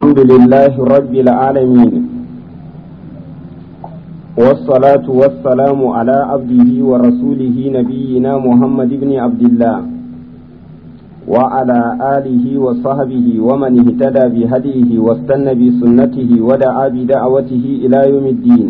الحمد لله رب العالمين، والصلاة والسلام على عبده ورسوله نبينا محمد بن عبد الله وعلى آله وصحبه ومن اهتدى بهديه واستنى بسنته ودعا بدعوته إلى يوم الدين.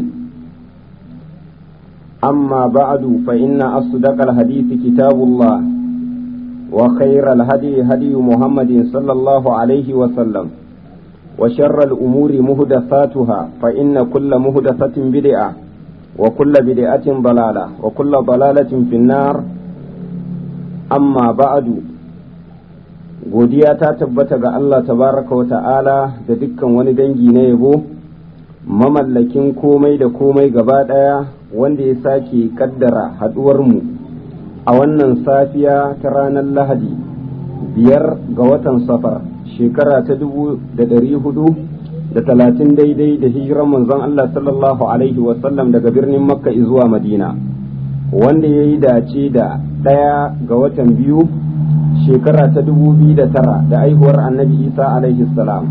أما بعد فإن أصدق الحديث كتاب الله، وخير الهدي هدي محمد صلى الله عليه وسلم، وشر الأمور مهدثاتها فإن كل مهدثة بدعة وكل بدعة ضلالة وكل ضلالة في النار. أما بعد، godiya ta tabbata ga Allah tabaraka wa ta'ala da dukkan wani dangi na yabo, mamallakin komai da komai gaba ɗaya, wanda ya sake kaddara haɗuwarmu a wannan safiya ta ranar Lahadi 5 ga watan Safar, shekara ta 430 daidai da hijiran manzon Allah sallallahu alaihi wasallam daga birnin Makka zuwa Madina, wanda ya yi dace da 1 ga watan 2 shekara ta 2009 da aihuwar annabi Isa alaihi salam.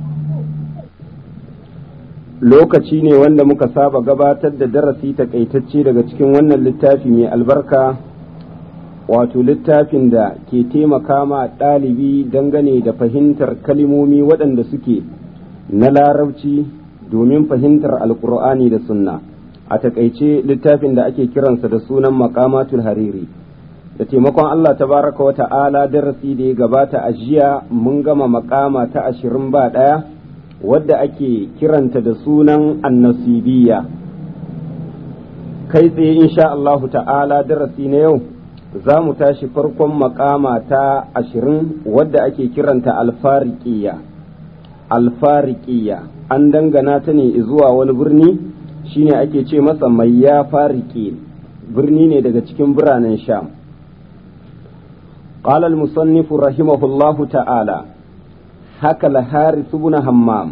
Lokaci ne wanda muka saba gabatar da darasi takaitacce daga cikin wannan littafi mai albarka, wato littafin da ke taimaka ma ɗalibi dangane da fahimtar kalimomi waɗanda suke na larabci domin fahimtar alkur'ani da sunna. A takaice littafin da ake kiransa da sunan maqamatul hariri. Da taimakon Allah tabaraka wa ta'ala, darasi da ya gabata a jiya mun gama makama ta 21 wadda ake kiranta da sunan annasibiyya. Kai tsaye insha Allah ta'ala darasi na yau za mu tashi farkon makama ta 20 wadda ake kiranta alfariqiyya. Alfariqiyya an dangana ta ne zuwa wani birni shine ake ce masa Mayya Fariqi, birni ne daga cikin biranen Sham. قال المصنف رحمه الله تعالى: حكى الحارث بن همام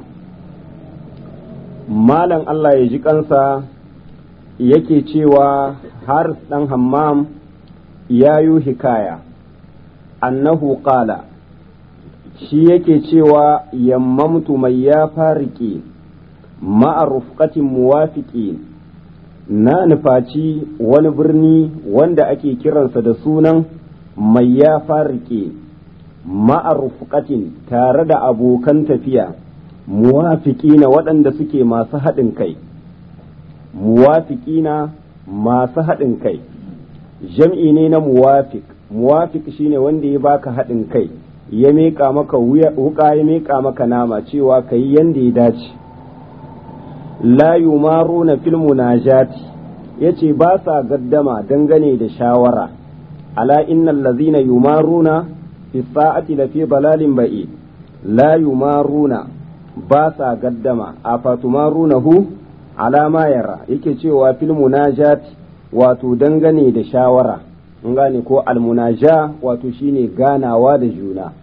مالن الله يجي kansa yake cewa Haris dan Hammam yayu hikaya annahu qala, shi yake cewa yammamtu mai ya fariki ma'a rufqatin muwafiqin, na nufaci wani birni wanda ake kiransa da sunan mai ya farike ma'arufqatin, tare da abokan tafiya muwafiqina waɗanda suke masu haɗin kai. Muwafiqina masu haɗin kai jam'i ne na muwafiq. Muwafiq shine wanda ya baka haɗin kai, ya meka maka wuka, ya meka maka nama cewa kai yanda ya dace. la yumaruna fil munajati, yace ba sa gaddama dangane da shawara. ala innal ladzina yumaruna fi sa'ati lafi dalalin ba'id. la yumaruna ba sa gaddama, afatumarunahu ala ma yara, yake cewa fil munajat wato dangane da shawara. an gane ko almunaja wato shine ganawa da juna.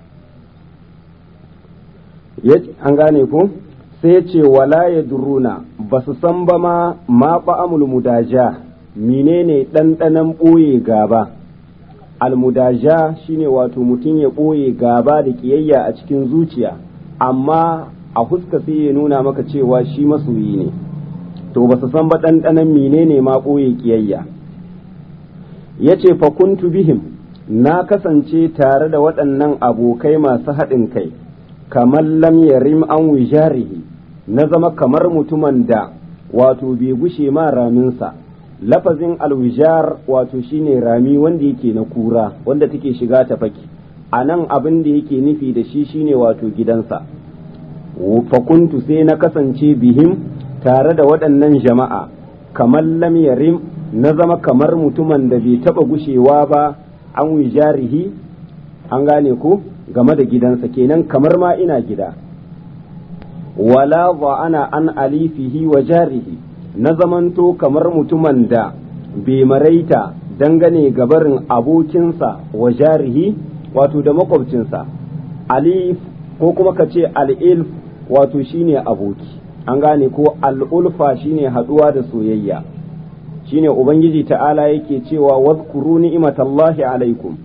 an gane ko sai ya ce wala yadruna, ba su san ba ma ba'amul mudaja, menene ɗanɗanon ɓoye gaba. almudaja shine wato mutum ya ɓoye gaba da ƙiyayya a cikin zuciya, amma a huska sai ya nuna maka cewa shi masoyi ne. to ba su san ba ɗanɗanon menene ma ɓoye ƙiyayya. ya ce fakuntu bihim, na kasance tare da waɗannan abokai masu haɗin kai, kamar lam yarim an wijarihi, na zama kamar mutumin da wato bai gushe ma raminsa. lafazin alwijar wato shine rami wanda yake na kura wanda take shiga ta faki. a nan abin da yake nufi da shi shine wato gidansa. fakuntu sai na kasance bihim tare da waɗannan jama'a, kamar lam yarim, na zama kamar mutumin da bai taɓa gushewa ba an wijarihi, an gane ko game da gidansa, kenan kamar ma ina gida. wala ana an alifihi wa jarihi, na zamanto kamar mutumin da bai maraita dangane gabarin abokinsa wa jarihi wato da makwabcinsa. alif ko kuma ka ce al'ilf wato shine aboki, an gane ko al'ulfa shine haduwa da soyayya. shine ubangiji ta'ala yake cewa wadhkuru ni'matallahi alaikum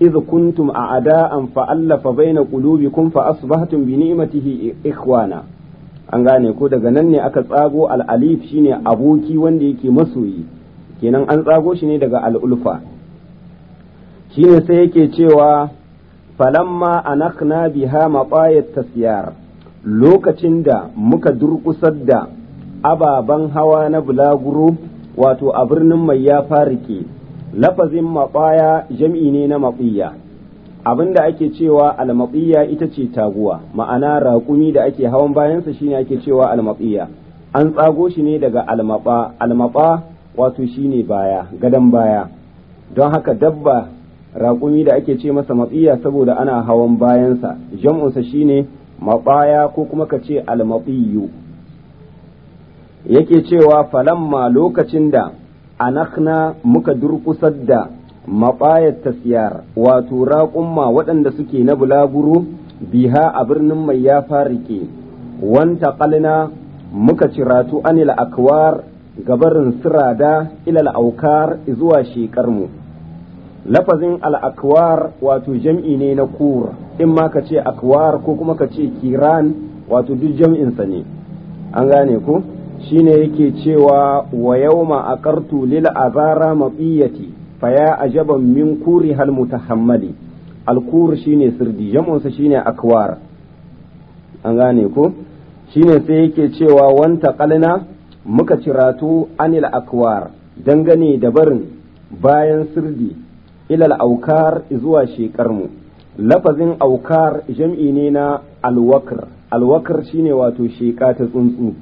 idh kuntum a'da'an fa'alafa baina qulubikum fa asbahtum bi ni'matihi ikhwana an gane ko daga nan ne aka tsago al-alif shine aboki wanda yake masoyi kenan an tsago shi ne daga al-ulfa shine sai yake cewa falamma anakna biha maqayat tasyar lokacin da muka durkusar da ababen hawa na bulaguro wato a birnin mai ya farike lafazin maɓaya jam'i ne na maɓiya abinda ake cewa almaɓiya ita ce taguwa ma'ana raƙumi da ake hawan bayansa shine ake cewa almaɓiya an tsago shi ne daga almaɓa wato shine baya gadon baya don haka dabba raƙumi da ake ce masa maɓiya saboda ana hawan bayansa jam'unsa shine maɓaya ko kuma ka ce almaɓiyu yake cewa falamma lokacin da anakna muka durkusar da maɓayar tasiyar wato raƙumma waɗanda suke na bulaguro biha a birnin mai ya farike wanta ƙalina muka ciratu anil akwar gabarin sirada ilal aukar zuwa shekarmu lafazin al'akwar wato jam'i ne na kur in ma ka ce akwar ko kuma ka ce kiran wato duk jam'insa ne an gane ku shine yake cewa wa yawma aqartu lil azara maqiyati fa ya ajaban min kuri hal mutahammali al kur shine sirdi jamunsa shine akwar an gane ko shine sai yake cewa wanta qalna muka ciratu anil akwar dangane da barin bayan sirdi ilal aukar zuwa shekarmu lafazin aukar jam'i ne na alwakar shine wato sheka ta tsuntsu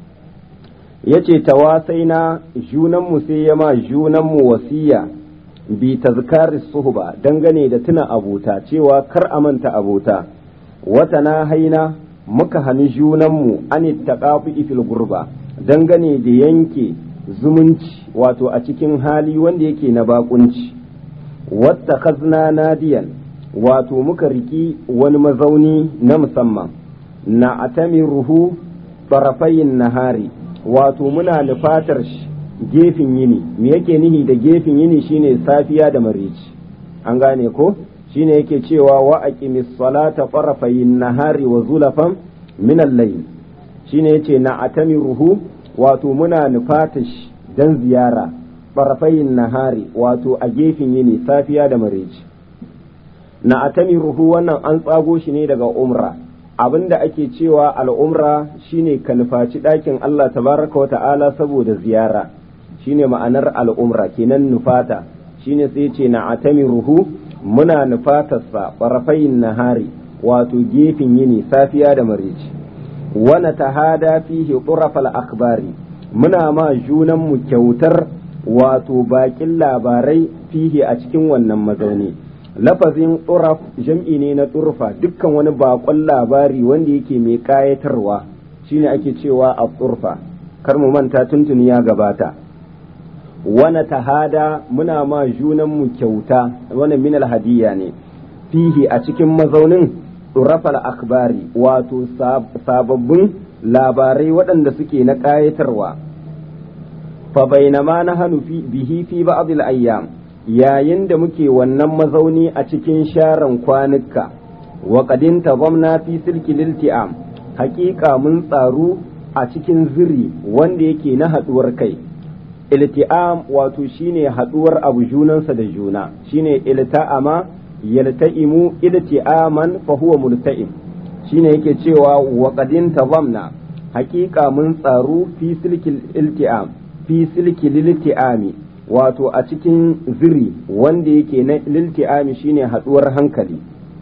yace tawasaina junanmu sai ya ma junanmu wasiya bi tazkari suhba dangane da tuna abota cewa kar a manta abota wata na haina muka hani junanmu an taqafi fil gurba dangane da yanke zumunci wato a cikin hali wanda yake na bakunci wata khazna nadiyan wato muka riki wani mazauni na musamman na atamiruhu tarafayin nahari wato muna nufatar gefen yini me yake nihi da gefen yini shine safiya da marici an gane ko shine yake cewa wa aqimis salata tarafayin nahari wa zulafan min al-layl shine yace na atamiruhu wato muna nufatar dan ziyara tarafayin nahari wato a gefen yini safiya da marici na atamiruhu wannan an tsago shi ne daga umra abinda ake cewa al'umra shine ka nufaci ɗakin Allah tabaraka wa ta'ala saboda ziyara shine ma'anar al'umra kenan nufata shine sai ce na atamiruhu muna nufatarsa ɓarafayin nahari wato gefen yini safiya da marici wana tahada fihi turafal akhbari muna ma junanmu kyautar wato bakin labarai fihi a cikin wannan mazauni lafazin turaf jam'i ne na turfa dukkan wani bakon labari wanda yake mai kayatarwa shine ake cewa a turfa kar mu manta tuntuni ya gabata wana tahada muna ma junanmu kyauta wannan min alhadiya ne fihi a cikin mazaunin turafal akhbari wato sababbin labarai waɗanda suke na kayatarwa fa bainama nahnu bihi fi ba'd al-ayyam yayin da muke wannan mazauni a cikin sharan kwanuka wa qadin tazamna fi silki lilti'am haƙiƙa mun tsaru a cikin ziri wanda yake na haduwar kai ilti'am wato shine haduwar abu junansa da juna shine ilta'ama yalta'imu ilti'aman fa huwa multa'im shine yake cewa wa qadin tazamna haƙiƙa mun tsaru fi silki ilti'am fi silki lilti'ami wato a cikin ziri wanda yake na lilti'ami shine haduwar hankali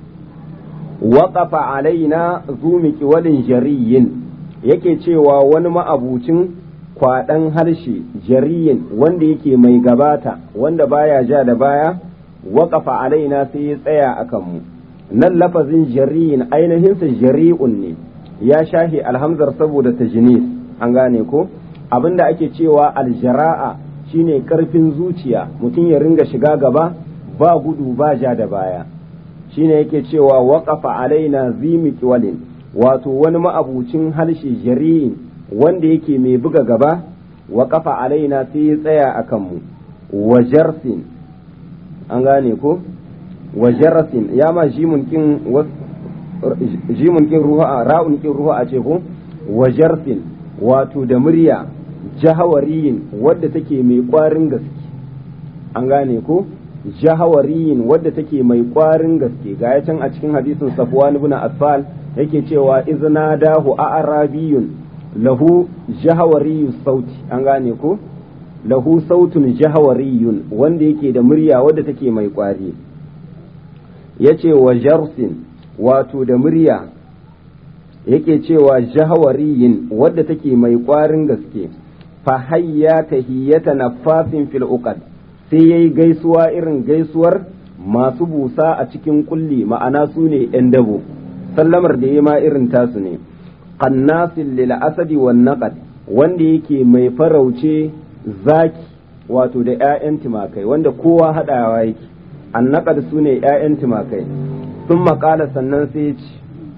waqafa alaina zumiki walin jariyin yake cewa wani ma'abucin kwaɗan harshe jariyin wanda yake mai gabata wanda baya ja da baya waqafa alaina sai ya tsaya akan mu nan lafazin jariyin ainihinsa jari'un ne ya shahi alhamzar saboda tajnis an gane ko abinda ake cewa aljara'a shine karfin zuciya mutum ya ringa shiga gaba ba gudu ba ja da baya shine yake cewa waqafa alaina zimiki walin wato wani ma'abucin harshe jari'in wanda yake mai buga gaba waqafa alaina sai ya tsaya akan mu wa jarsin an gane ko wa jarasin ya ma jimun kin ruha ra'un kin ruha a ce ko wa jarsin wato da murya jahawariyin wadda take mai kwarin gaske an gane ko jahawariyin wadda take mai kwarin gaske ga ya can a cikin hadisin Safwan ibn Affal yake cewa izna dahu a'rabiyun lahu jahawariyu sauti an gane ko lahu sautun jahawariyun wanda yake da murya wadda take mai kwari yace wa jarsin wato da murya yake cewa jahawariyin wadda take mai kwarin gaske fa hayya tahiyata nafasin fil uqad sai yayi gaisuwa irin gaisuwar masu busa a cikin kulli ma'ana su ne yan dabo sallamar da yayi ma irin tasu ne qannasil lil asadi wan naqad wanda yake mai farauce zaki wato da ƴaƴan timakai wanda kowa hadawa yake annaqad su ne ƴaƴan timakai sun maƙala sannan sai ce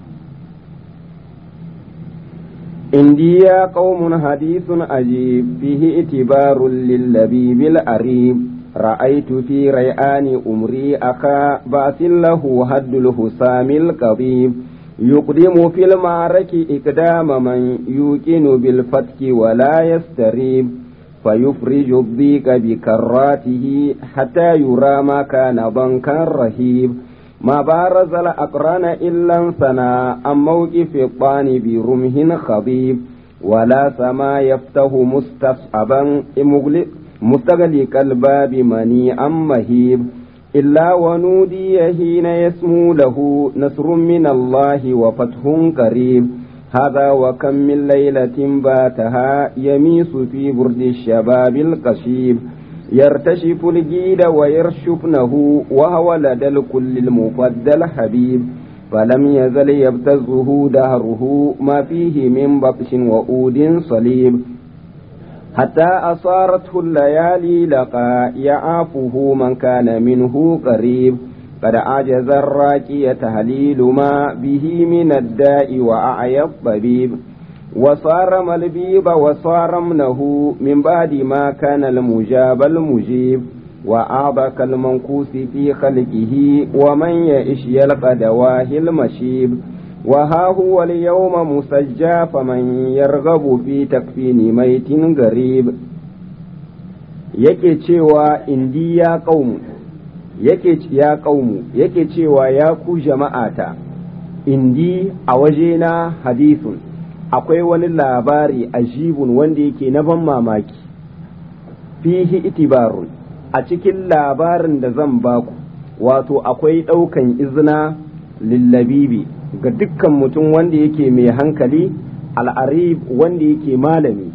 indiya qaumun hadithun ajib fihi itibarun lillabibil arib ra'aytu fi ray'ani umri aka basil lahu haddul husamil qabib yuqdimu fil ma'araki iqdama man yuqinu bil fatki wa la yastarib فيفرج الضيق بكراته حتى يرى ما كان ضنكا رهيب ما بارز الأقران إلا انثنى عن موقف الطعن برمه خضيب ولا سما يفتح مستصعبا مستغلق الباب منيعا مهيب إلا ونودي حين يسمو له نصر من الله وفتح قريب هذا وكم من ليلة باتها يميس في برد الشباب القشيب يرتشف الجيد ويرشفنه وهو لدى الكل المفضل حبيب فلم يزل يبتزه دهره ما فيه من بطش وعود صليب حتى أصارته الليالي لقى يعافه من كان منه قريب قد عجز الراكي تهليل ما به من الداء وأعيا الطبيب وصار ملبيب وصار منه من بعد ما كان المجاب المجيب وأعبك المنقوس في خلقه ومن يئش يلقى دواه المشيب وها هو اليوم مسجى فمن يرغب في تكفين ميت غريب yake cewa indi ya qaumu yake cewa ya ku jama'ata indi a wajena hadithun akwai wani labari ajibun wanda yake na ban mamaki fihi itibarun a cikin labarin da zan baku wato akwai ɗaukan izina lillabibi ga dukkan mutum wanda yake mai hankali al'arib wanda yake malami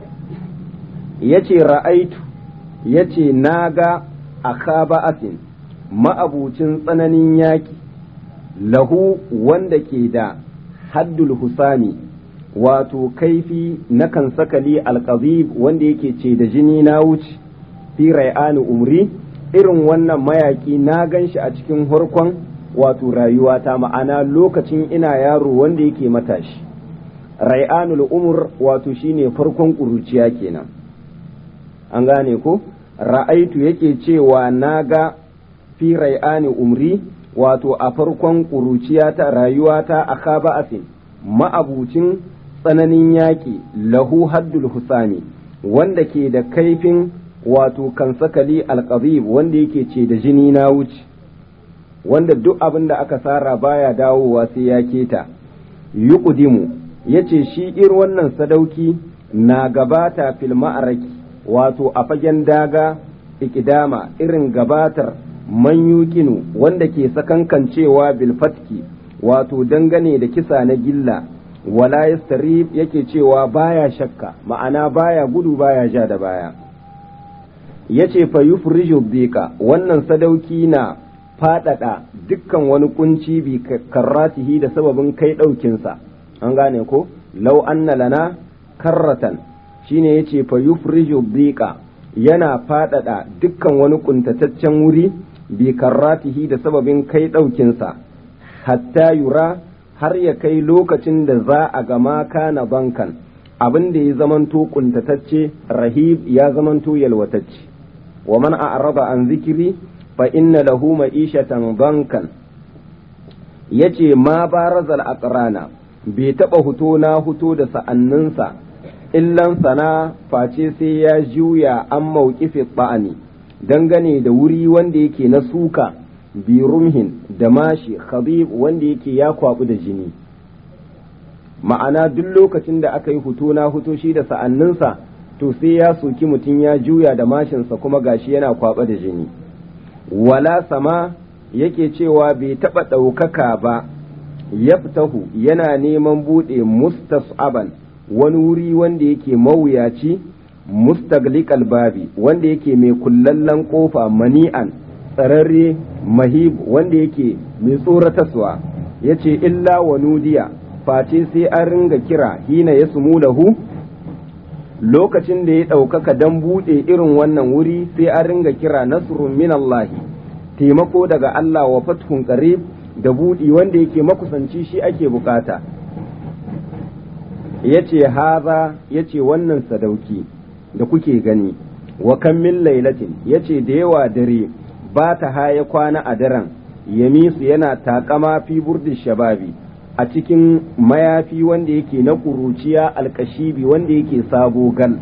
yace ra'aitu yace naga akhaba'atin ma'abucin tsananin yaki lahu wanda ke da haddul husami wato kaifi na kan sakali alqazib wanda yake ce da jini na wuce fi ray'ani umri irin wannan mayaki na ganshi a cikin harkon wato rayuwata ma'ana lokacin ina yaro wanda yake matashi ray'anul umur wato shine farkon kuruciya kenan an gane ko ra'aitu yake cewa naga fi ray'ani umri wato a farkon kuruciyata rayuwata a khaba'atin ma'abucin tsananin yaƙi lahu haddul husami wanda ke da kaifin wato kan sakali alqazib wanda yake ce da jini na wuce wanda duk abin da aka sara baya dawowa sai ya keta yuqdimu yace shi irin wannan sadauki na gabata fil ma'araki wato a fagen daga ikidama irin gabatar man yuqinu wanda ke sakankancewa bil fatki wato dangane da kisa na gilla wala yastarib yake cewa baya shakka ma'ana baya gudu baya ja da baya yace fa yufriju bika wannan sadauki na fadada dukkan wani kunci bi karratihi da sababin kai daukin sa an gane ko law anna lana karratan shine yace fa yufriju bika yana fadada dukkan wani kuntataccen wuri bi karratihi da sababin kai daukin sa hatta yura har ya kai lokacin da za a gama kana bankan abin da ya zamanto kuntatacce rahib ya zamanto yalwatacce wa man a'rada an zikiri fa inna lahu ma'ishatan bankan. Yace ma barazal aqrana bai taɓa huto na huto da sa'anninsa illan sana face sai ya juya an mauƙifi ba'ani dangane da wuri wanda yake na suka bi rumhin da mashi khabib wanda yake ya kwabu da jini. Ma'ana duk lokacin da aka yi huto na huto shi da sa'anninsa to sai ya soki mutum ya juya da mashinsa kuma gashi yana kwaba da jini. Wala sama yake cewa bai taɓa ɗaukaka ba yaftahu yana neman buɗe mustas'aban wani wuri wanda yake mawuyaci mustagliqal babi wanda yake mai kullallen kofa mani'an tsararre mahib wanda yake mai tsorataswa yace illa wa nudiya face sai an ringa kira hina yasmulahu lokacin da ya ɗaukaka dan buɗe irin wannan wuri sai an ringa kira nasrun minallahi taimako daga Allah wa fathun qarib da buɗi wanda yake makusanci shi ake bukata. Yace haza yace wannan sadauki da kuke gani wa kan min lailatin yace da yawa dare ba ta haya kwana a daren yamisu yana takama fi burdi shababi a cikin mayafi wanda yake na kuruciya alkashibi wanda yake sabo gal.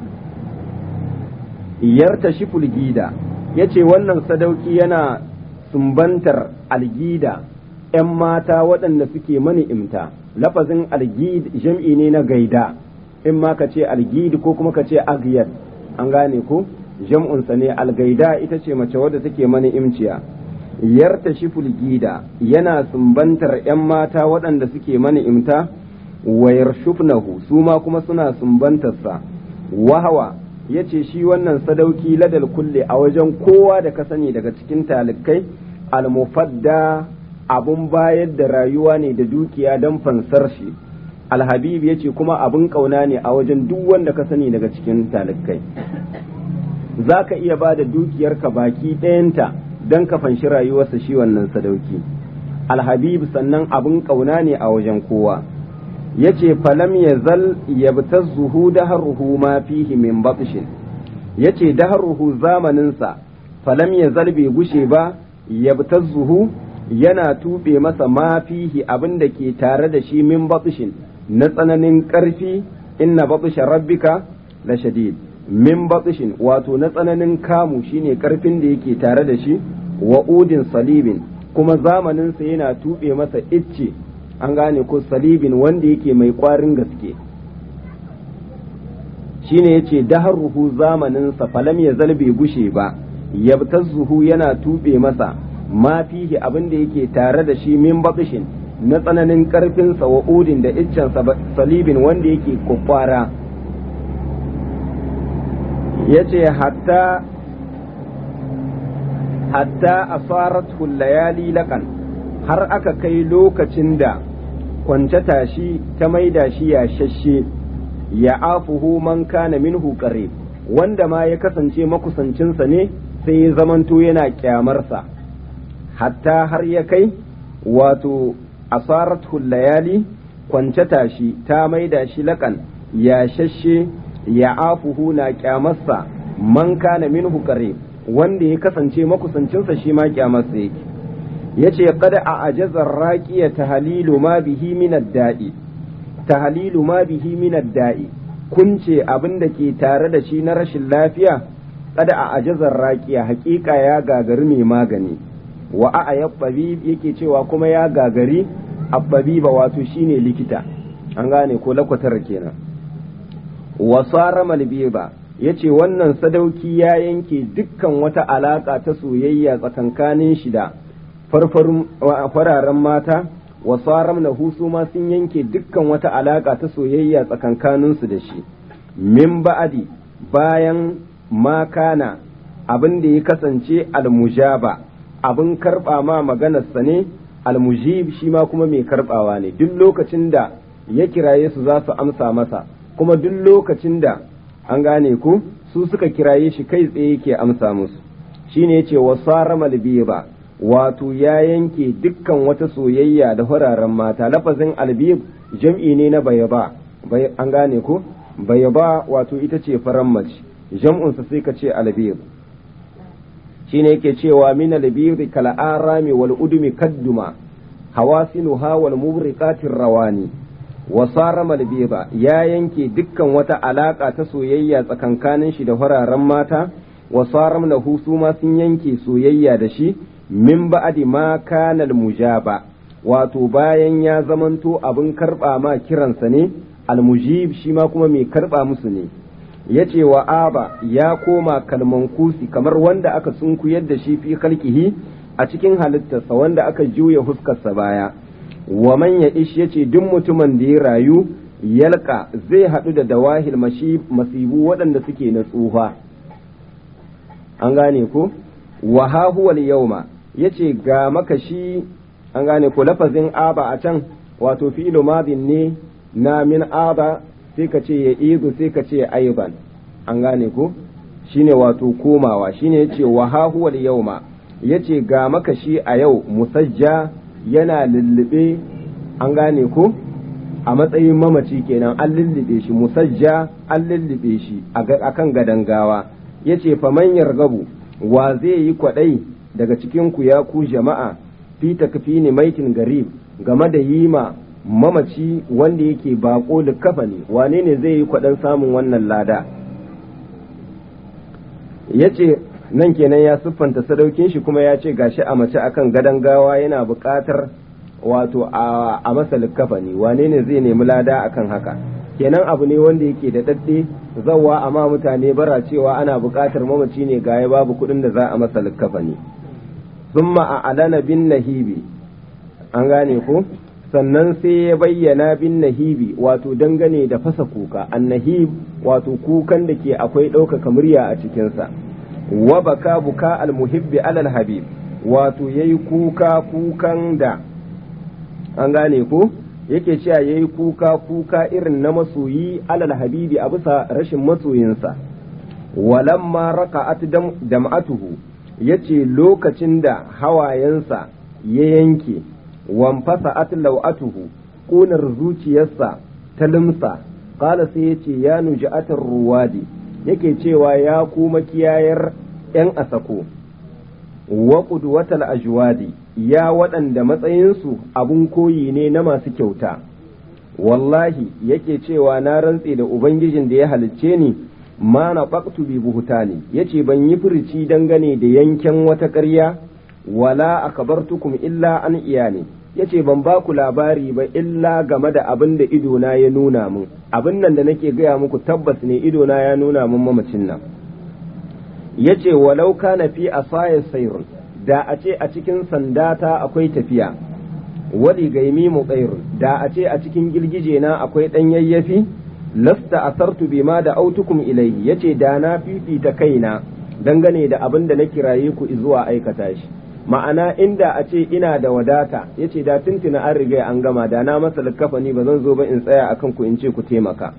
Yarta shiful gida yace wannan sadauki yana sumbantar algida ‘yan mata waɗanda suke mani'imta, lafazin algid jam'i ne na gaida, in ma ka ce algid ko kuma ka ce agiyar, an gane ko jam'unsa ne algaida ita ce mace wadda take mani'imciya. Yarta shiful gida yana sumbantar ‘yan mata waɗanda suke mani'imta, wayar shufnahu su ma kuma suna sumbantarsa, wahawa ya ce shi wannan sadauki ladal kulle a wajen kowa da ka sani daga cikin talikai almufadda abun bayar da rayuwa ne da dukiya don fansar shi. Alhabib ya ce kuma abun kauna ne a wajen duk wanda ka sani daga cikin talikai. Za ka iya ba da dukiyarka baki ɗayanta don ka fanshi rayuwarsa shi wannan sadauki. Alhabib sannan abun kauna ne a wajen kowa. Ya ce falam ya zal yabtazzuhu daharuhu ma fihi min batshin. Ya ce daharuhu zamaninsa falam ya zal bai gushe ba yabtazzuhu yana tuɓe masa ma fihi abin da ke tare da shi min batshin na tsananin ƙarfi inna batsha rabbika la shadid min batshin wato na tsananin kamu shine ƙarfin da yake tare da shi wa udin salibin kuma zamaninsa yana tuɓe masa icce an gane ko salibin wanda yake mai ƙwarin gaske shine yace daharuhu zamaninsa falam ya zalbe gushe ba yabtazzuhu yana tuɓe masa ma fihi abin da yake tare da shi min batshin na tsananin karfinsa wa udin da iccen salibin wanda yake kwakwara yace hatta asarat layali laƙan har aka kai lokacin da kwance tashi ta maida shi ya shashe ya afuhu man kana minhu qarib wanda ma ya kasance makusancinsa ne sai ya zamanto yana kyamarsa hatta har ya kai wato asaratul layali kwance tashi ta maida shi laƙan ya shashe ya afuhu na kyamarsa man kana minhu qarib wanda ya kasance makusancinsa shi ma kyamarsa yake yace qad a ajazar raqiya tahlilu ma bihi min ad-da'i tahlilu ma bihi min ad-da'i kunce abin da ke tare da shi na rashin lafiya qad a ajazar raqiya haƙiƙa ya gagari mai magani wa a yabbabi yake cewa kuma ya gagari abbabiba wato shine likita an gane ko lakwatar kenan wa sara malbiba yace wannan sadauki ya yanke dukkan wata alaka ta soyayya tsakankanin shi da fararen mata wa saram na husu ma sun yanke dukkan wata alaka ta soyayya tsakankaninsu da shi min ba'adi bayan makana abin da ya kasance almujaba abin karba ma maganarsa ne almujib shi ma kuma mai karbawa ne duk lokacin da ya kiraye su za su amsa masa kuma duk lokacin da an gane ku su suka kiraye shi kai tsaye yake amsa musu shine yace wasara malbiba wato ya yanke dukkan wata soyayya da fararen mata lafazin albib jam'i ne na bayaba an gane ku bayaba wato ita ce faran mace jam'unsa sai ka ce albib shine yake cewa min albiri kal arami wal udmi kadduma hawasinuha wal mubriqatir rawani wa sarama albira ya yanke dukkan wata alaka ta soyayya tsakankanin shi da fararen mata wa saram lahu su ma sun yanke soyayya da shi min ba'di ma kana almujaba wato bayan ya zamanto abin karba ma kiransa ne almujib shi ma kuma mai karba musu ne yace wa aba ya koma kalman kusi kamar wanda aka sunkuyar da shi fi khalqihi a cikin halittarsa wanda aka juya huskarsa baya wa man ya ish yace duk mutumin da ya rayu yalka zai hadu da dawahil masibu waɗanda suke na tsufa an gane ko wa ha huwa al-yawma yace ga makashi an gane ko lafazin aba a can wato fi'lu madin ne na min aba sai ka ce ya izu sai ka ce aiban an gane ko shine wato komawa shine yace wa ha huwa al-yawma yace ga makashi a yau musajja yana lullube an gane ko a matsayin mamaci kenan an lullube shi musajja an lullube shi akan gadan gawa yace faman yargabu wa zai yi kwadai daga cikin ku ya ku jama'a fi takfini maitin garib game da yima mamaci wanda yake bako likafani wane ne zai yi kwadan samun wannan lada yace nan kenan ya siffanta sadaukin shi kuma ya ce gashi a mace akan gadan gawa yana buƙatar wato a masa likafani wane ne zai nemi lada akan haka kenan abu ne wanda yake da dadde zawwa amma mutane bara cewa ana buƙatar mamaci ne ga babu kuɗin da za a masa likafani summa a alana bin nahibi an gane ko sannan sai ya bayyana bin nahibi wato dangane da fasa kuka annahib wato kukan da ke akwai ɗaukaka murya a cikinsa wa baka buka almuhibbi alal habib wato yayi kukan da an gane ko yake cewa yayi kuka irin na masoyi alal habibi a bisa rashin masoyinsa walamma raka'at dam'atuhu yace lokacin da hawayensa ya yanke wanfasa'at law'atuhu kunar zuciyarsa ta limsa qala sai yace ya nuja'atar ruwadi yake cewa ya kuma kiyayar ‘yan asako, wa ƙudwatal ajwadi ya waɗanda matsayinsu abun koyi ne na masu kyauta, wallahi yake cewa na rantse da Ubangijin da ya halicce ni, ma na ɓaktu bi buhutani, yace ban yi furici dangane da yanken wata ƙarya, wala akabartukum illa an iyani, yace ban ba ku labari ba illa game da abin da idona ya nuna mun, abin nan da nake gaya muku tabbas ne idona ya nuna mun mamacin nan. Yace walau kana fi asaya sayrun da a ce a cikin sandata akwai tafiya wali gaimi muqairun da a ce a cikin girgije na akwai dan yayyafi lasta asartu bima da autukum ilayhi yace da na fifita kaina dangane da abin da na kiraye ku zuwa aikata shi ma'ana inda a ce ina da wadata yace da tuntuna an riga an gama da na masa likafani ba zan zo ba in tsaya akan ku in ce ku taimaka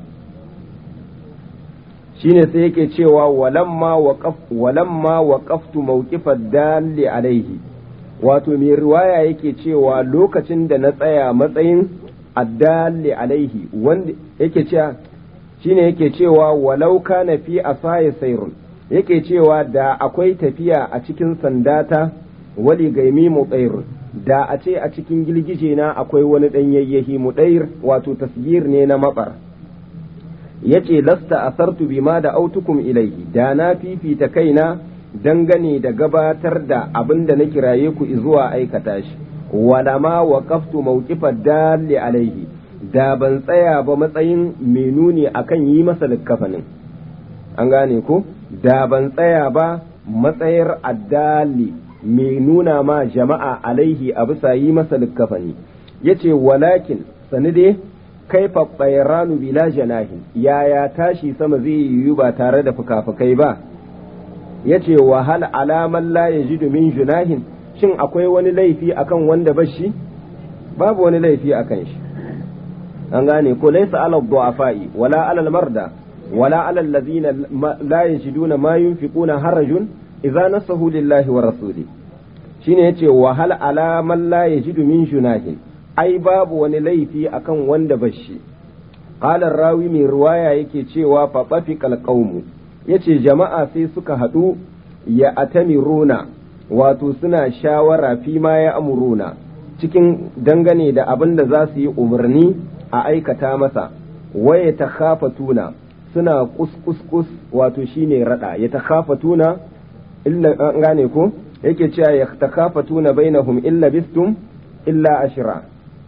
shine sai yake cewa walamma waqaftu mawqifad dalli alaihi wato mai riwaya yake cewa lokacin da na tsaya matsayin addalli alaihi wanda yake cewa shine yake cewa walau kana fi asaya sayrun yake cewa da akwai tafiya a cikin sandata wali gaimi mutayr da a ce a cikin gilgije na akwai wani dan yayyahi mutayr wato tasgir ne na matsar yace lasta asartu bima da autukum ilaihi da na fifita kaina dangane da gabatar da abin da na kiraye ku zuwa aikata shi wala ma waqaftu mawqifad dalli alaihi da ban tsaya ba matsayin mai nuni akan yi masa likkafanin an gane ko da ban tsaya ba matsayar addali mai nuna ma jama'a alaihi a bisa yi masa likkafani yace walakin sani dai kaifa bayranu bila janahin yaya tashi sama zai yiwu ba tare da fukafukai ba yace wa hal alaman la yajidu min junahin shin akwai wani laifi akan wanda bashi babu wani laifi akan shi an gane ko laysa ala du'afa'i wala ala marda wala ala alladhina la yajiduna ma yunfiquna harajun idza nasahu lillahi wa rasuli shine yace wa hal alaman la yajidu min junahin ai babu wani laifi akan wanda bashi qala rawi mai riwaya yake cewa fa bafiqal qaumu yace jama'a sai suka hadu ya atamiruna wato suna shawara fi ma ya amuruna cikin dangane da abin da za su yi umarni a aikata masa, waya ta khafatuna suna kuskus wato shine rada ya ta khafatuna illa gane ko yake cewa ya ta khafatuna bainahum illa bistum illa ashra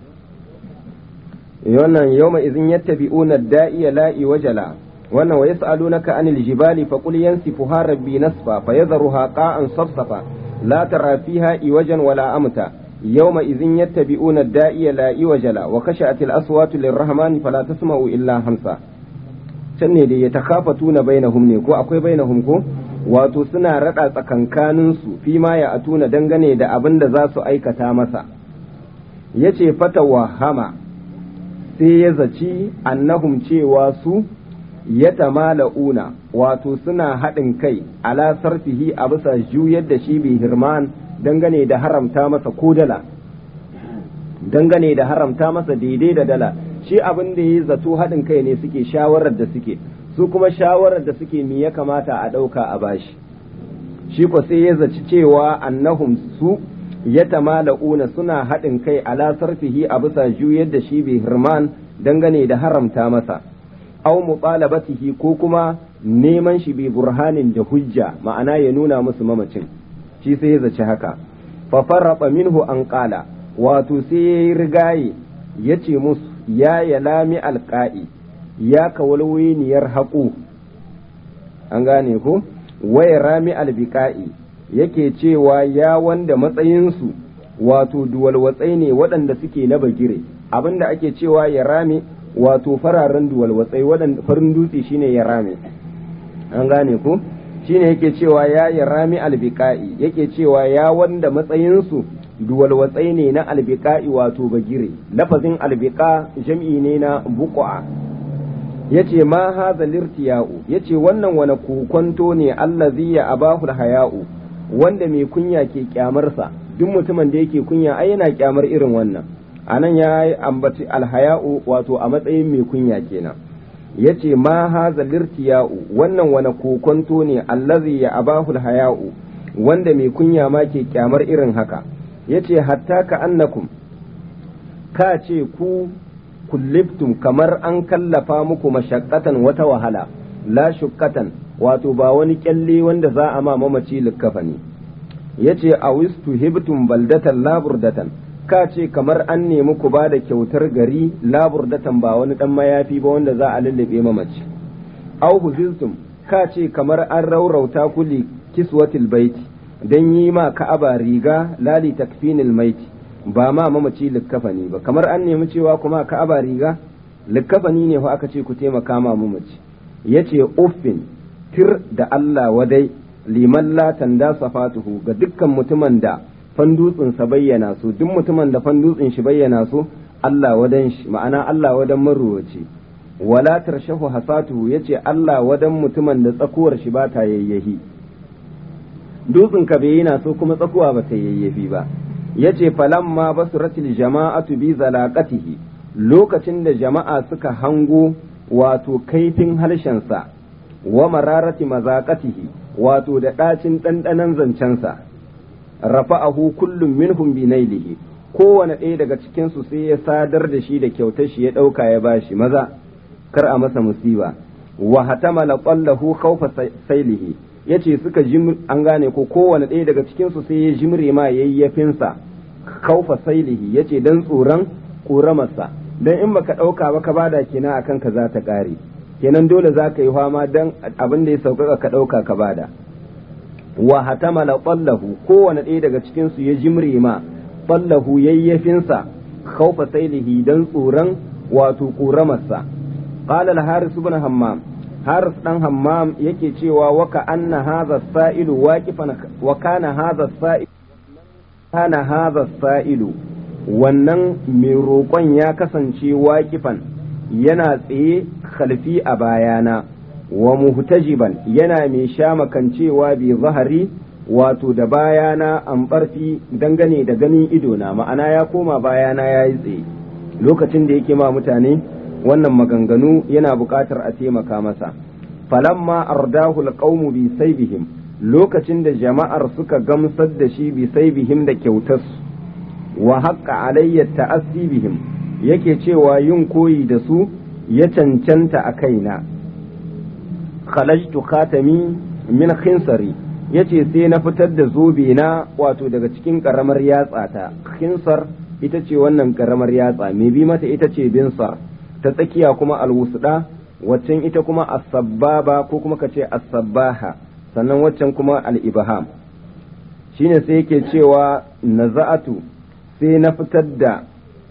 wannan yawma idhin yattabi'una ad-da'iya la'i wajala wannan wa yas'alunaka anil jibali faqul yansifuha rabbi nasfa fayadharuha qa'an safsafa la tara fiha iwajan wala amta yawma idhin yattabi'una ad-da'iya la'i wajala wa khashatil aswatu lirrahmani fala tasma'u illa hamsa can ne da yatakhafatuna bainahum ne ko akwai bainahum ko wato suna rada tsakankanin su fi ma ya atuna dangane da abin da za su aikata masa yace fatawahama sai ya zaci annahum cewa su yatamala'una wato suna haɗin kai ala sarfihi a bisa juyar da shi bi hirman dangane da haramta masa ko dala dangane da haramta masa daidai da dala shi abin da ya zato haɗin kai ne suke shawarar da suke su kuma shawarar da suke me ya kamata a ɗauka a bashi shi ko sai ya zaci cewa annahum su yatamala'una suna haɗin kai ala sarfihi a bisa juyar da shi bi hirman dangane da haramta masa aw mutalabatihi ko kuma neman shi bi burhanin da hujja ma'ana ya nuna musu mamacin shi sai ya zaci haka fa farraba minhu an qala wato sai ya rigaye ya ce musu ya yalami alqa'i ya kawalwiniyar haƙu an gane ko waya rami albiqa'i yake cewa ya wanda matsayinsu wato duwalwatsai ne waɗanda suke na bagire abinda ake cewa ya rami wato fararen duwalwatsai waɗanda farin dutse shine ya rami an gane ko shine yake cewa ya rami albiqa'i yake cewa ya wanda matsayinsu duwalwatsai ne na albiqa'i wato bagire lafazin albiqa jam'i ne na buqa yace ma hadha lirtiya'u yace wannan wani kokonto ne allazi ya abahu haya'u wanda mai kunya ke kyamarsa duk mutumin da yake kunya ai yana kyamar irin wannan anan ya ambaci alhaya'u wato a matsayin mai kunya kenan yace ma hadha lirtiya'u wannan wani kokonto ne allazi ya abahu haya'u wanda mai kunya ma ke kyamar irin haka yace hatta ka annakum ka ce ku kullibtum kamar an kallafa muku mashaqqatan wata wahala la shukkatan wato ba wani kyalle wanda za a ma mamaci likkafani yace awistu hibtum baldatan laburdatan ka ce kamar an nemi ku ba da kyautar gari laburdatan ba wani dan mayafi ba wanda za a lullube mamaci aw huziltum ka ce kamar an raurauta kuli kiswatil baiti dan yi ma ka'aba riga lali takfinil maiti ba ma mamaci likkafani ba kamar an nemi cewa kuma ka'aba riga likkafani ne fa aka ce ku taimaka ma mamaci yace uffin tir da Allah wadai liman la tanda safatuhu ga dukkan mutumin da fandutsin sa bayyana su duk mutumin da fandutsin shi bayyana su Allah wadan shi ma'ana Allah wadan maruwaci wala tarshahu hasatuhu yace Allah wadan mutumin da tsakuwar shi ba ta yayyahi dutsin ka bai yana so kuma tsakuwa ba ta yayyafi ba yace falamma basuratil jama'atu bi zalaqatihi lokacin da jama'a suka hango wato kaifin harshensa wa mararati mazaqatihi wato da ɗacin ɗanɗanon zancensa rafa'ahu kullum minhum bi nailihi kowane ɗaya daga cikin su sai ya sadar da shi da kyautar shi ya ɗauka ya bashi maza kar a masa musiba wa hatamala qallahu khawfa sailihi yace suka an gane ko kowane ɗaya daga cikin su sai ya jimre ma yayyafinsa khawfa sailihi yace dan tsoron ƙoramarsa dan in baka ɗauka ba ka bada kenan akan ka za ta ƙare kenan dole za ka yi fama dan abin da ya sauƙaƙa ka ɗauka ka bada wa hatamala qallahu kowane ɗaya daga cikin su ya jimre ma qallahu yayyafinsa khawfa sailihi dan tsoron wato ƙoramarsa qala al-haris ibn hammam haris dan hammam yake cewa wa ka anna hadha as-sa'ilu waqifan wa kana hadha as-sa'ilu wannan mai roƙon ya kasance waƙifan yana tsaye khalfi a bayana wa muhtajiban yana mai sha makancewa bi zahari wato da bayana an barfi dangane da ganin idona ma'ana ya koma bayana ya yi tsaye lokacin da yake ma mutane wannan maganganu yana buƙatar a taimaka masa falamma ardahu alqawmu bi saybihim lokacin da jama'ar suka gamsar da shi bi sai bihim da kyautarsu wa haqqa alayya ta'assi bihim yake cewa yin koyi da su ya cancanta a kaina khalajtu khatami min khinsari yace sai na fitar da zobe na wato daga cikin karamar yatsa ta khinsar ita ce wannan karamar yatsa mai bi mata ita ce binsar ta tsakiya kuma alwusda waccan ita kuma as-sabbaba ko kuma kace as-sabbaha sannan waccan kuma al-ibham shine sai yake cewa naza'atu sai na fitar da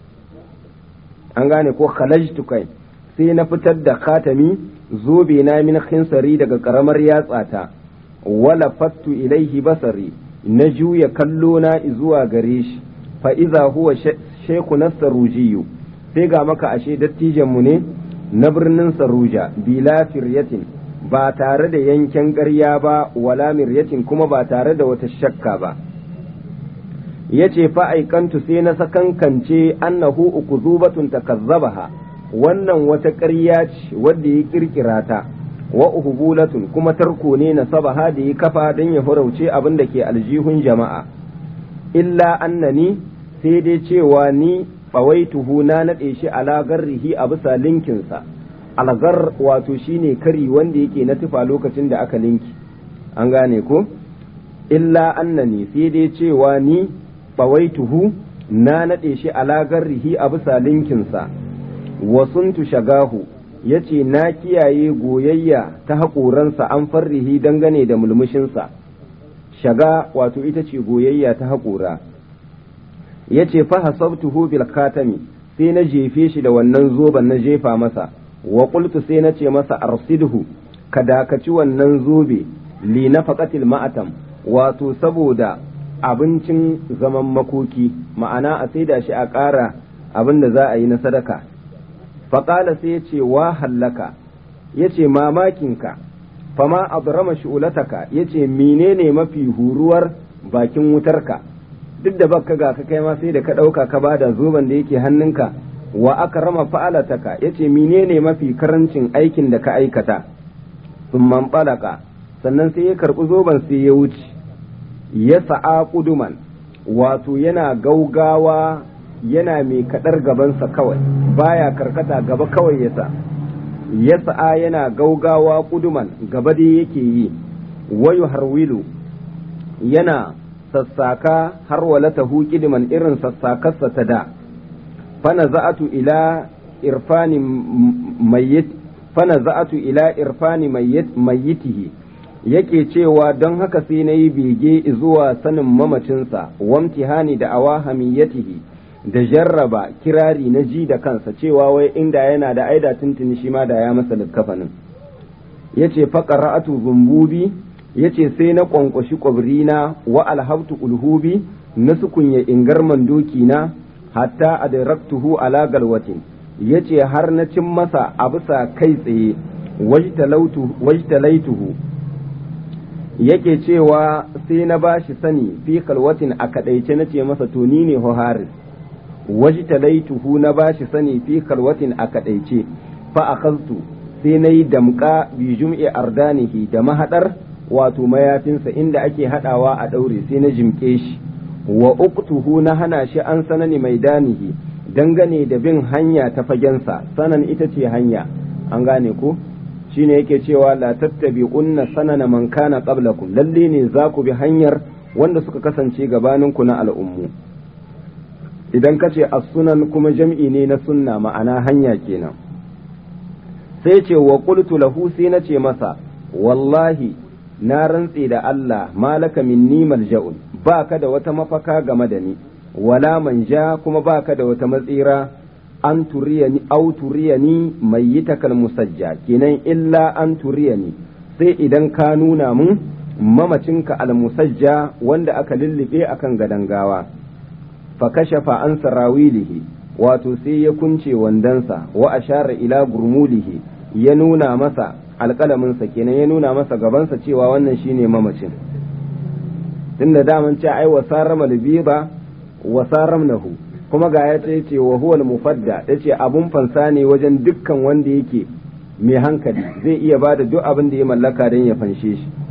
an gane ko khalajtu kai sai na fitar da khatami zobe na min khinsari daga karamar yatsata wala fattu ilaihi basari na juya kallo na zuwa gare shi fa iza huwa shaykhu nasarujiyu sai ga maka ashe dattijan mu ne na birnin saruja bila firyatin ba tare da yanken ƙarya ba wala miryatin kuma ba tare da wata shakka ba yace fa aikantu sai na sakankance annahu ukuzubatun takazzabaha wannan wata ƙarya ce wadda ya kirkira ta wa uhubulatun kuma tarko ne na sabaha da ya kafa don ya farauce abin da ke aljihun jama'a illa annani sai dai cewa ni bawaituhu na naɗe shi ala garrihi a bisa linkinsa algar wato shine kari wanda yake na tufa lokacin da aka linki an gane ko illa annani sai dai cewa ni bawaituhu na naɗe shi ala garrihi a bisa linkinsa wasuntu shagahu yace na kiyaye goyayya ta haƙoransa an farrihi dangane da mulmushinsa shaga wato ita ce goyayya ta haƙora yace fa hasabtuhu bil khatami sai na jefe shi da wannan zoben na jefa masa wa qultu sai na ce masa arsidhu ka dakaci wannan zobe li nafaqatil ma'atam wato saboda abincin zaman makoki ma'ana a saida shi a ƙara abin da za a yi na sadaka faƙala sai ya ce wa hallaka ya ce mamakinka fama abrama shu'ulataka ya ce menene mafi huruwar bakin wutarka duk da baka ga ka kai ma sai da ka ɗauka ka bada zoben da yake hannunka wa aka rama fa'alataka ya ce menene mafi karancin aikin da ka aikata sun manɓalaka sannan sai ya karɓi zoben sai ya wuce ya sa'a ƙuduman wato yana gaugawa yana mai kaɗar gabansa kawai baya karkata gaba kawai ya sa'a yana gaugawa ƙuduman gaba dai yake yi wayu harwilu yana sassaka har walatahu ƙidiman irin sassakarsa ta da fana za'atu ila irfani mayyitihi yake cewa don haka sai na yi bege zuwa sanin mamacinsa wamtihani da awahamiyatihi da jarraba kirari na ji da kansa cewa wai inda yana da aida tuntuni shi ma da ya masa likkafanin yace faqara'atu zumbubi yace sai na kwankwashi kwabrina wa alhabtu ulhubi na sukunya ingarman doki na hatta adraktuhu ala galwatin yace har na cin masa a bisa kai tsaye wajtalaituhu yake cewa sai na bashi sani fi kalwatin a kadaice nace masa to ni ne Haris wajtalaituhu na bashi sani fi kalwatin a kadaice fa akhadtu sai nayi damka bi jum'i ardanihi da mahadar wato mayafinsa inda ake hadawa a daure sai na jimke shi wa uqtuhu na hana shi an sanani maidanihi dangane da bin hanya ta fagensa sanan ita ce hanya an gane ko shine yake cewa la tattabi'unna sanana man kana qablakum lalle ne za ku bi hanyar wanda suka kasance gabaninku na al'ummu idan ka ce as-sunan kuma jam'i ne na sunna ma'ana hanya kenan sai ce wa qultu lahu sai na ce masa wallahi na rantse da Allah malaka minni malja'un baka da wata mafaka game da ni wala manja kuma baka da wata matsira an turiyani au turiyani mayyitakal musajja kenan illa an turiyani sai idan ka nuna mun mamacinka almusajja wanda aka lullube akan gadan gawa fa kashafa an sarawilihi wato sai ya kunce wandansa wa ashara ila gurmulihi ya nuna masa alƙalaminsa kenan ya nuna masa gabansa cewa wannan shine mamacin tunda daman ce ai wasarama libiba wasaramnahu kuma ga ya ce wa huwa al-mufadda yace abun fansa ne wajen dukkan wanda yake mai hankali zai iya bada duk abin da ya mallaka don ya fanshe shi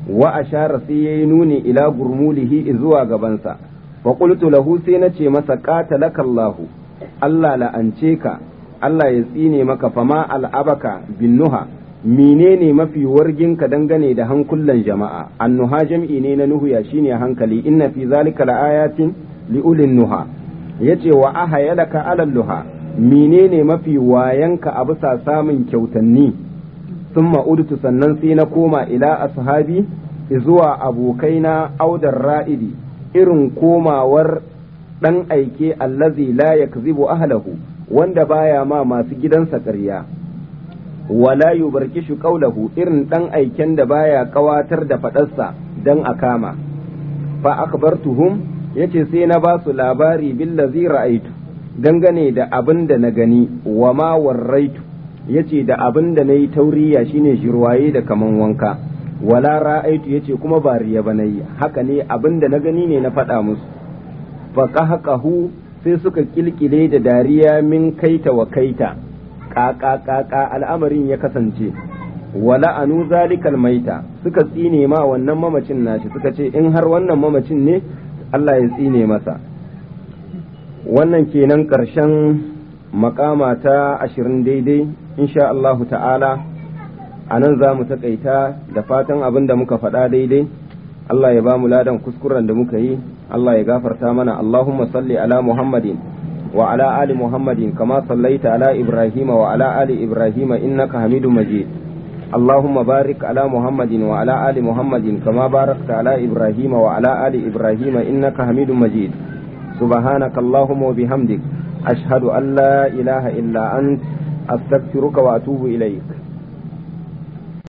wa ashara sai yayi nuni ila gurmulihi zuwa gabansa fa qultu lahu sai nace masa qatalaka Allah Allah la'ance ka Allah ya tsine maka fama al'abaka bin nuha menene mafi warginka dangane da hankulan jama'a annuha jam'i ne na nuhu shine hankali inna fi zalika laayatin liulin nuha yace wa ahayalaka alal luha menene mafi wayanka a bisa samun kyautanni thumma udtu sannan sai na koma ila ashabi zuwa abokaina audar ra'idi irin komawar dan aike allazi la yakzibu ahlahu wanda baya ma masu gidansa ƙarya wala yubarkishu qawlahu irin dan aiken da baya kawatar da fadarsa dan a kama fa akhbartuhum yace sai na ba su labari billazi ra'aitu dangane da abin da na gani wa ma warraitu yace da abin da nayi tauriya shine shirwaye da kaman wanka wala ra'aitu yace kuma ba riya ba nayi haka ne abin da na gani ne na faɗa musu fa qahqahu sai suka kilkile da dariya min kaita wa kaita ƙaƙa al'amarin ya kasance wala anu zalikal maita suka tsine ma wannan mamacin nashi suka ce in har wannan mamacin ne Allah ya tsine masa wannan kenan ƙarshen makama ta 20 daidai insha Allahu ta'ala a nan za mu taƙaita da fatan abin da muka faɗa daidai Allah ya ba mu ladan kuskuren da muka yi Allah ya gafarta mana Allahumma salli ala Muhammadin وعلى آل محمد كما صليت على إبراهيم وعلى آل إبراهيم إنك حميد مجيد اللهم بارك على محمد وعلى آل محمد كما باركت على إبراهيم وعلى آل إبراهيم إنك حميد مجيد سبحانك اللهم وبحمدك أشهد أن لا إله إلا أنت أستغفرك وأتوب إليك